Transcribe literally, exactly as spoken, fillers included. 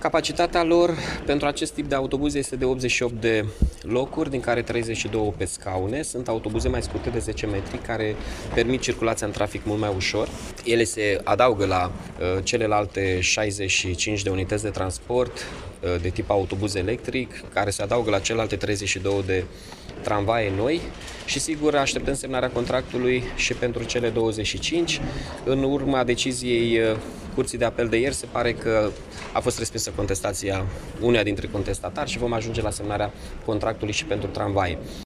Capacitatea lor pentru acest tip de autobuze este de optzeci și opt de locuri, din care treizeci și două pe scaune. Sunt autobuze mai scurte de zece metri care permit circulația în trafic mult mai ușor. Ele se adaugă la uh, celelalte șaizeci și cinci de unități de transport uh, de tip autobuz electric, care se adaugă la celelalte treizeci și două de tramvaie noi și sigur așteptăm semnarea contractului și pentru cele douăzeci și cinci. În urma deciziei uh, Curții de Apel de ieri se pare că a fost respinsă contestația uneia dintre contestatari și vom ajunge la semnarea contractului și pentru tramvaie.